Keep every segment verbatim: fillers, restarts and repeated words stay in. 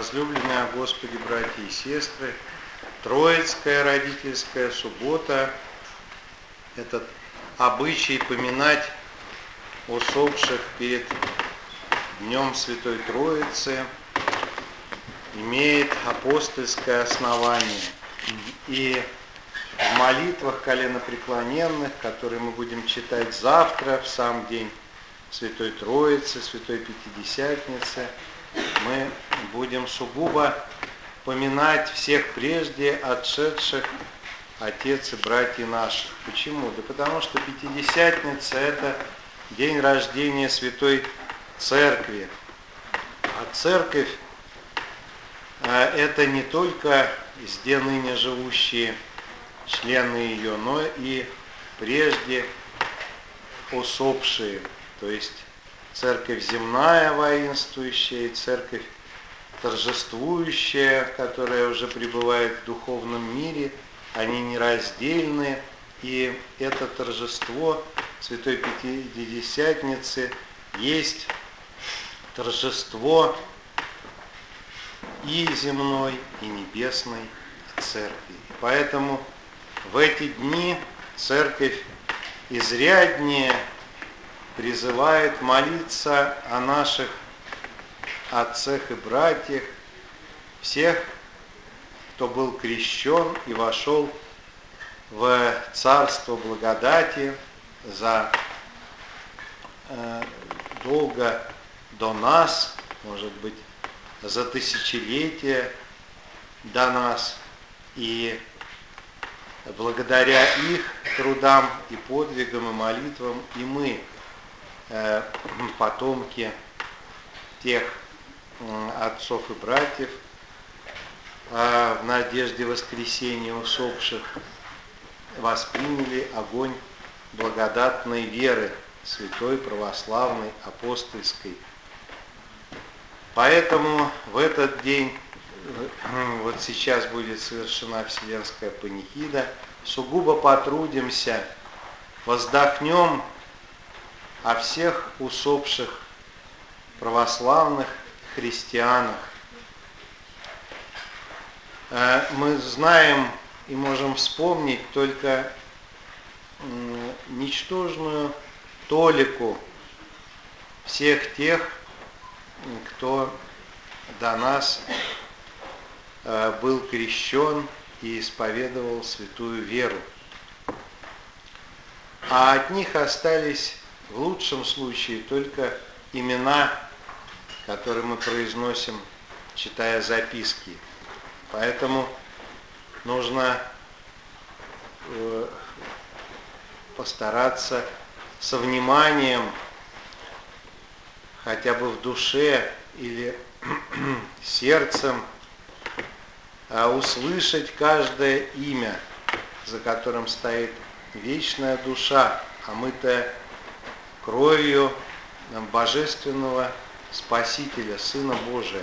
Возлюбленные Господи, братья и сестры, Троицкая родительская суббота – этот обычай поминать усопших перед Днем Святой Троицы имеет апостольское основание. И в молитвах коленопреклоненных, которые мы будем читать завтра, в сам день Святой Троицы, Святой Пятидесятницы, мы будем сугубо поминать всех прежде отшедших отец и братья наших. Почему? Да потому что Пятидесятница – это день рождения Святой Церкви. А Церковь – это не только везде ныне живущие члены ее, но и прежде усопшие, то есть церковь земная воинствующая, и церковь торжествующая, которая уже пребывает в духовном мире, они нераздельны, и это торжество Святой Пятидесятницы есть торжество и земной, и небесной церкви. Поэтому в эти дни церковь изряднее призывает молиться о наших отцах и братьях, всех, кто был крещен и вошел в царство благодати за э, долго до нас, может быть, за тысячелетия до нас, и благодаря их трудам и подвигам и молитвам и мы, э, потомки тех э, отцов и братьев, э, в надежде воскресения усопших, восприняли огонь благодатной веры, святой, православной, апостольской. Поэтому в этот день, вот сейчас будет совершена Вселенская панихида, сугубо потрудимся, воздохнем о всех усопших православных христианах. Мы знаем и можем вспомнить только ничтожную толику всех тех, кто до нас был крещен и исповедовал святую веру. А от них остались в лучшем случае только имена, которые мы произносим, читая записки. Поэтому нужно постараться со вниманием, хотя бы в душе или сердцем, услышать каждое имя, за которым стоит вечная душа, омытая кровью Божественного Спасителя, Сына Божия.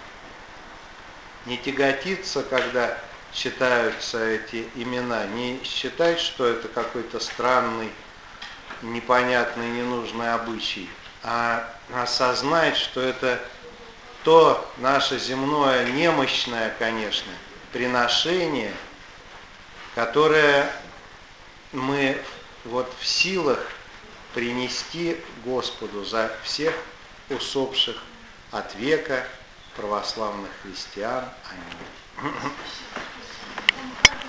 Не тяготиться, когда читаются эти имена, не считать, что это какой-то странный, непонятный, ненужный обычай, а осознать, что это то наше земное, немощное, конечно, приношение, которое мы вот в силах принести Господу за всех усопших от века православных христиан. Аминь.